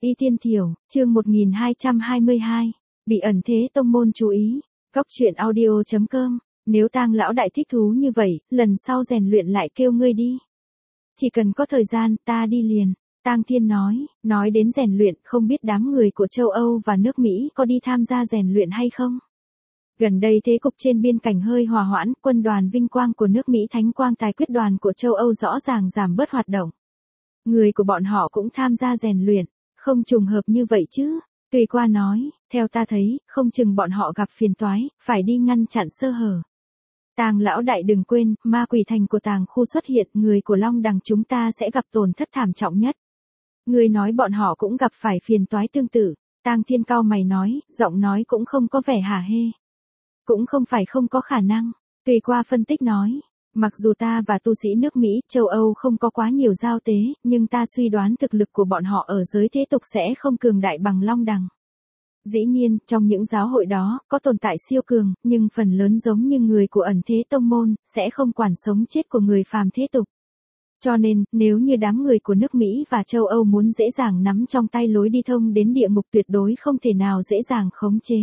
Y Tiên Thiểu, chương 1222, bị ẩn thế tông môn chú ý. Góc truyện audio.com, nếu Tang lão đại thích thú như vậy, lần sau rèn luyện lại kêu ngươi đi. Chỉ cần có thời gian, ta đi liền. Tang Thiên nói đến rèn luyện, không biết đám người của châu Âu và nước Mỹ có đi tham gia rèn luyện hay không? Gần đây thế cục trên biên cảnh hơi hòa hoãn, quân đoàn vinh quang của nước Mỹ Thánh Quang Tài Quyết đoàn của châu Âu rõ ràng giảm bớt hoạt động. Người của bọn họ cũng tham gia rèn luyện, không trùng hợp như vậy chứ. Tùy Qua nói, theo ta thấy, không chừng bọn họ gặp phiền toái, phải đi ngăn chặn sơ hở. Tang lão đại đừng quên, ma quỷ thành của Tàng khu xuất hiện, người của Long Đằng chúng ta sẽ gặp tổn thất thảm trọng nhất. Người nói bọn họ cũng gặp phải phiền toái tương tự. Tang Thiên cau mày nói, giọng nói cũng không có vẻ hả hê. Cũng không phải không có khả năng. Tùy Qua phân tích nói, mặc dù ta và tu sĩ nước Mỹ, châu Âu không có quá nhiều giao tế, nhưng ta suy đoán thực lực của bọn họ ở giới thế tục sẽ không cường đại bằng Long Đằng. Dĩ nhiên, trong những giáo hội đó, có tồn tại siêu cường, nhưng phần lớn giống như người của ẩn thế tông môn, sẽ không quản sống chết của người phàm thế tục. Cho nên, nếu như đám người của nước Mỹ và châu Âu muốn dễ dàng nắm trong tay lối đi thông đến địa ngục tuyệt đối không thể nào dễ dàng khống chế.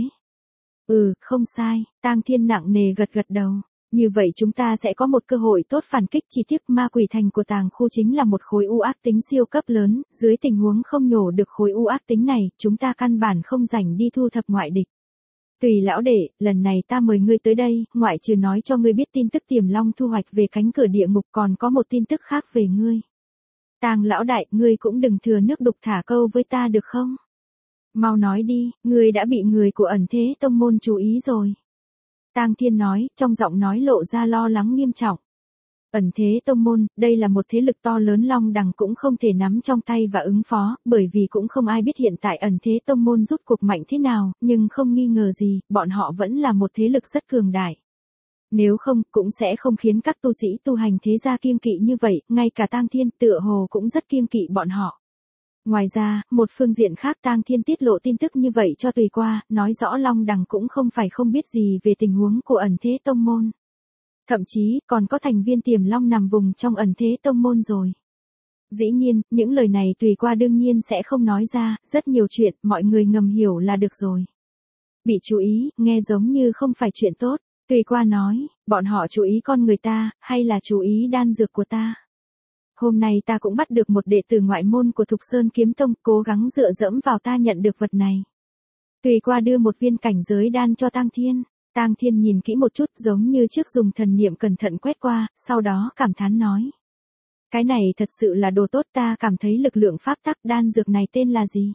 Không sai, Tang Thiên nặng nề gật đầu. Như vậy chúng ta sẽ có một cơ hội tốt phản kích. Chi tiết ma quỷ thành của Tàng khu chính là một khối u ác tính siêu cấp lớn, dưới tình huống không nhổ được khối u ác tính này, chúng ta căn bản không rảnh đi thu thập ngoại địch. Tùy lão đệ, lần này ta mời ngươi tới đây, ngoại trừ nói cho ngươi biết tin tức Tiềm Long thu hoạch về cánh cửa địa ngục, còn có một tin tức khác về ngươi. Tang lão đại, ngươi cũng đừng thừa nước đục thả câu với ta được không? Mau nói đi, ngươi đã bị người của ẩn thế tông môn chú ý rồi. Tang Thiên nói, trong giọng nói lộ ra lo lắng nghiêm trọng. Ẩn thế tông môn, đây là một thế lực to lớn, Long Đằng cũng không thể nắm trong tay và ứng phó, bởi vì cũng không ai biết hiện tại ẩn thế tông môn rút cuộc mạnh thế nào, nhưng không nghi ngờ gì, bọn họ vẫn là một thế lực rất cường đại. Nếu không, cũng sẽ không khiến các tu sĩ tu hành thế gia kiêng kỵ như vậy, ngay cả Tang Thiên tựa hồ cũng rất kiêng kỵ bọn họ. Ngoài ra, một phương diện khác, Tang Thiên tiết lộ tin tức như vậy cho Tùy Qua, nói rõ Long Đằng cũng không phải không biết gì về tình huống của ẩn thế tông môn. Thậm chí, còn có thành viên Tiềm Long nằm vùng trong ẩn thế tông môn rồi. Dĩ nhiên, những lời này Tùy Qua đương nhiên sẽ không nói ra, rất nhiều chuyện, mọi người ngầm hiểu là được rồi. Bị chú ý, nghe giống như không phải chuyện tốt. Tùy Qua nói, bọn họ chú ý con người ta, hay là chú ý đan dược của ta? Hôm nay ta cũng bắt được một đệ tử ngoại môn của Thục Sơn Kiếm Tông, cố gắng dựa dẫm vào ta nhận được vật này. Tùy Qua đưa một viên cảnh giới đan cho Tang Thiên. Tang Thiên nhìn kỹ một chút, giống như trước dùng thần niệm cẩn thận quét qua, sau đó cảm thán nói. Cái này thật sự là đồ tốt, ta cảm thấy lực lượng pháp tắc. Đan dược này tên là gì?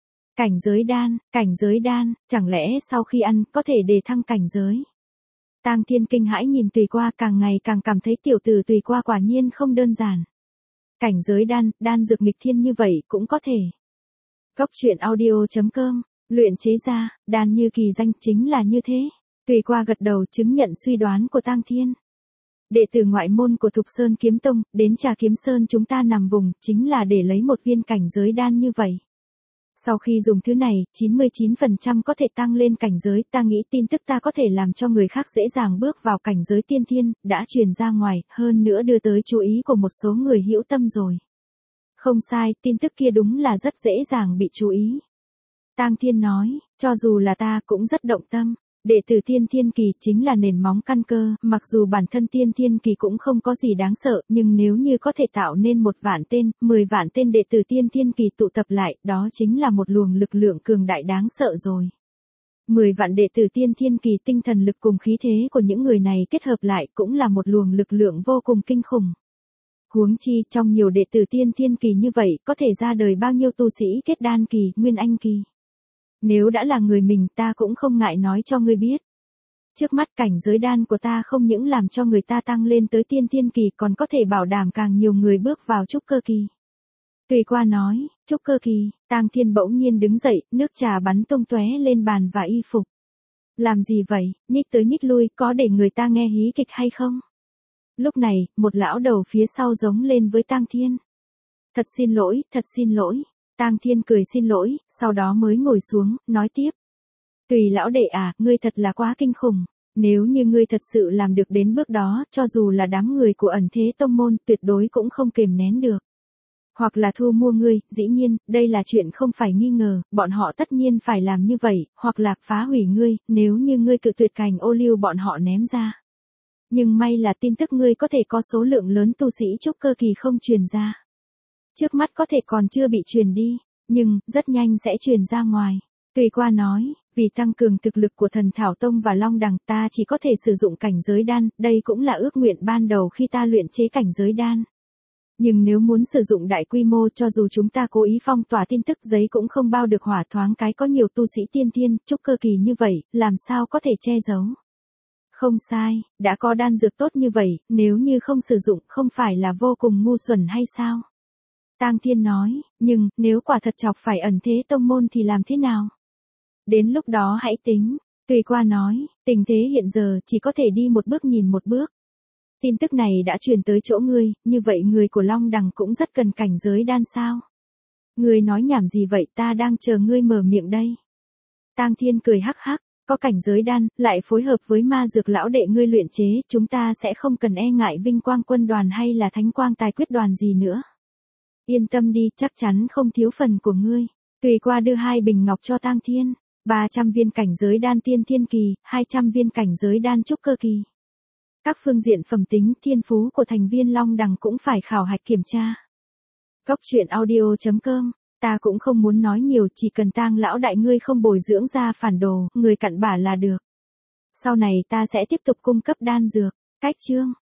Cảnh giới đan, chẳng lẽ sau khi ăn, có thể đề thăng cảnh giới? Tang Thiên kinh hãi nhìn Tùy Qua, càng ngày càng cảm thấy tiểu tử Tùy Qua quả nhiên không đơn giản. Cảnh giới đan dược nghịch thiên như vậy cũng có thể. Góc truyện audio.com, luyện chế ra, đan như kỳ danh chính là như thế. Tùy Qua gật đầu chứng nhận suy đoán của Tang Thiên. Đệ tử ngoại môn của Thục Sơn Kiếm Tông, đến Trà Kiếm Sơn chúng ta nằm vùng, chính là để lấy một viên cảnh giới đan như vậy. Sau khi dùng thứ này, 99% có thể tăng lên cảnh giới, ta nghĩ tin tức ta có thể làm cho người khác dễ dàng bước vào cảnh giới tiên thiên, đã truyền ra ngoài, hơn nữa đưa tới chú ý của một số người hữu tâm rồi. Không sai, tin tức kia đúng là rất dễ dàng bị chú ý. Tang Thiên nói, cho dù là ta cũng rất động tâm. Đệ tử tiên thiên kỳ chính là nền móng căn cơ, mặc dù bản thân tiên thiên kỳ cũng không có gì đáng sợ, nhưng nếu như có thể tạo nên 1 vạn tên, 10 vạn tên đệ tử tiên thiên kỳ tụ tập lại, đó chính là một luồng lực lượng cường đại đáng sợ rồi. 10 vạn đệ tử tiên thiên kỳ, tinh thần lực cùng khí thế của những người này kết hợp lại cũng là một luồng lực lượng vô cùng kinh khủng. Huống chi, trong nhiều đệ tử tiên thiên kỳ như vậy, có thể ra đời bao nhiêu tu sĩ kết đan kỳ, nguyên anh kỳ. Nếu đã là người mình, ta cũng không ngại nói cho ngươi biết. Trước mắt cảnh giới đan của ta không những làm cho người ta tăng lên tới tiên thiên kỳ, còn có thể bảo đảm càng nhiều người bước vào trúc cơ kỳ. Tùy Qua nói, trúc cơ kỳ. Tang Thiên bỗng nhiên đứng dậy, nước trà bắn tung tóe lên bàn và y phục. Làm gì vậy, nhích tới nhích lui, có để người ta nghe hí kịch hay không? Lúc này, một lão đầu phía sau giống lên với Tang Thiên. Thật xin lỗi. Tang Thiên cười xin lỗi, sau đó mới ngồi xuống, nói tiếp. Tùy lão đệ à, ngươi thật là quá kinh khủng. Nếu như ngươi thật sự làm được đến bước đó, cho dù là đám người của ẩn thế tông môn, tuyệt đối cũng không kềm nén được. Hoặc là thu mua ngươi, dĩ nhiên, đây là chuyện không phải nghi ngờ, bọn họ tất nhiên phải làm như vậy, hoặc là phá hủy ngươi, nếu như ngươi cự tuyệt cành ô liu bọn họ ném ra. Nhưng may là tin tức ngươi có thể có số lượng lớn tu sĩ trúc cơ kỳ không truyền ra. Trước mắt có thể còn chưa bị truyền đi, nhưng rất nhanh sẽ truyền ra ngoài. Tùy Qua nói, vì tăng cường thực lực của Thần Thảo Tông và Long Đằng ta chỉ có thể sử dụng cảnh giới đan, đây cũng là ước nguyện ban đầu khi ta luyện chế cảnh giới đan. Nhưng nếu muốn sử dụng đại quy mô cho dù chúng ta cố ý phong tỏa tin tức giấy cũng không bao được hỏa thoáng cái có nhiều tu sĩ tiên thiên, trúc cơ kỳ như vậy, làm sao có thể che giấu. Không sai, đã có đan dược tốt như vậy, nếu như không sử dụng không phải là vô cùng ngu xuẩn hay sao? Tang Thiên nói, nhưng, nếu quả thật chọc phải ẩn thế tông môn thì làm thế nào? Đến lúc đó hãy tính. Tùy Qua nói, tình thế hiện giờ chỉ có thể đi một bước nhìn một bước. Tin tức này đã truyền tới chỗ ngươi, như vậy người của Long Đằng cũng rất cần cảnh giới đan sao? Ngươi nói nhảm gì vậy, ta đang chờ ngươi mở miệng đây. Tang Thiên cười hắc hắc, có cảnh giới đan, lại phối hợp với ma dược lão đệ ngươi luyện chế, chúng ta sẽ không cần e ngại vinh quang quân đoàn hay là thánh quang tài quyết đoàn gì nữa. Yên tâm đi, chắc chắn không thiếu phần của ngươi. Tùy Qua đưa 2 bình ngọc cho Tang Thiên, 300 viên cảnh giới đan tiên thiên kỳ, 200 viên cảnh giới đan trúc cơ kỳ. Các phương diện phẩm tính thiên phú của thành viên Long Đằng cũng phải khảo hạch kiểm tra. Cốc truyện audio.com, ta cũng không muốn nói nhiều, chỉ cần Tang lão đại ngươi không bồi dưỡng ra phản đồ, người cặn bã là được. Sau này ta sẽ tiếp tục cung cấp đan dược. Cách chương